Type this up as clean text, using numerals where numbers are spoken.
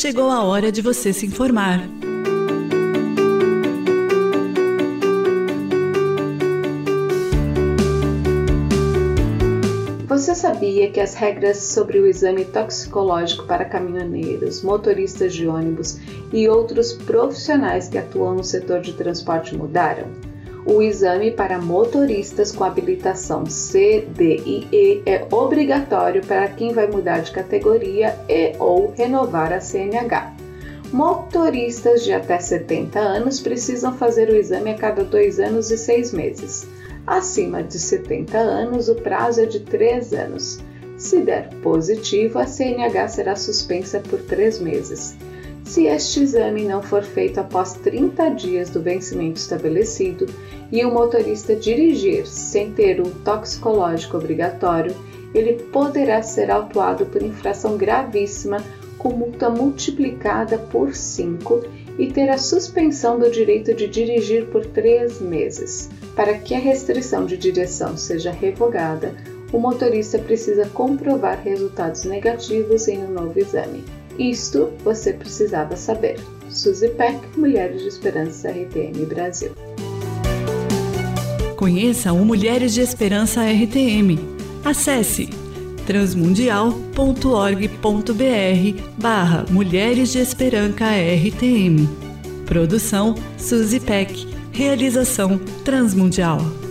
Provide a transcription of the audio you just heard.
chegou a hora de você se informar. Você sabia que as regras sobre o exame toxicológico para caminhoneiros, motoristas de ônibus e outros profissionais que atuam no setor de transporte mudaram? O exame para motoristas com habilitação C, D e E é obrigatório para quem vai mudar de categoria e ou renovar a CNH. Motoristas de até 70 anos precisam fazer o exame a cada 2 anos e 6 meses. Acima de 70 anos, o prazo é de 3 anos. Se der positivo, a CNH será suspensa por 3 meses. Se este exame não for feito após 30 dias do vencimento estabelecido e o motorista dirigir sem ter um toxicológico obrigatório, ele poderá ser autuado por infração gravíssima com multa multiplicada por 5 e ter a suspensão do direito de dirigir por 3 meses. Para que a restrição de direção seja revogada, o motorista precisa comprovar resultados negativos em um novo exame. Isto você precisava saber. Suzy Peck, Mulheres de Esperança RTM Brasil. Conheça o Mulheres de Esperança RTM. Acesse transmundial.org.br/Mulheres de Esperança RTM. Produção Suzy Peck. Realização Transmundial.